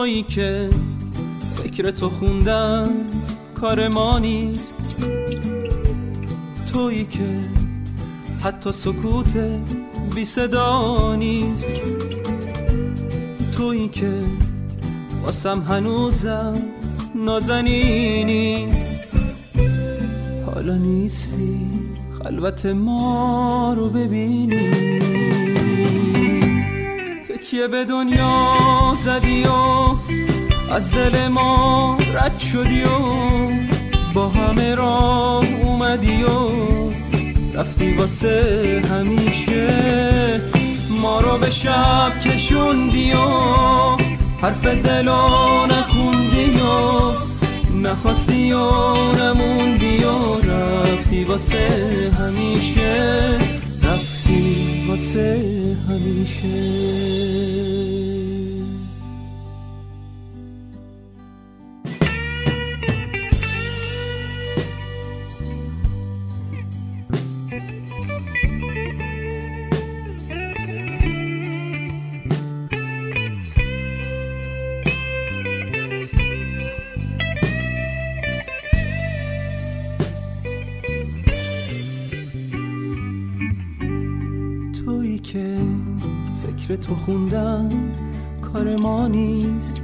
تویی که فکر تو خوندن کار ما نیست، تویی که حتی سکوت بی صدا نیست، تویی که واسم هنوزم نازنینی. حالا نیستی خلوت ما رو ببینی، تکیه به دنیا زدی و از دل ما رد شدی و با همه راه اومدی و رفتی واسه همیشه. ما رو به شب کشوندی و حرف دلو نخوندی و نخواستی و نموندی و رفتی واسه همیشه، رفتی واسه همیشه. تویی که فکر تو خوندن کار ما نیست،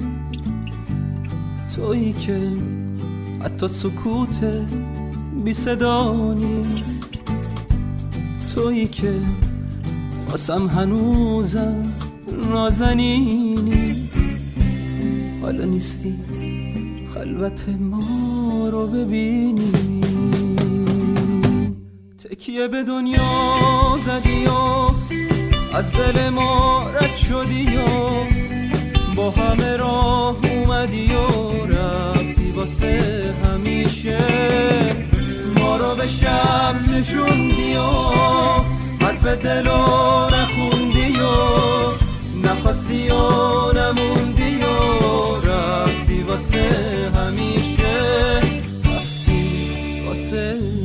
تویی که حتی سکوت بی صدا نیست، تویی که واسم هنوزم نازنینی. حالا نیستی خلوت ما رو ببینی، تکیه به دنیا زدی و از دل ما رد شدی و با همه راه اومدی و رفتی واسه همیشه. ما رو به شب نشوندی و حرف دلو نخوندی و نخواستی و نموندی و رفتی واسه همیشه، رفتی واسه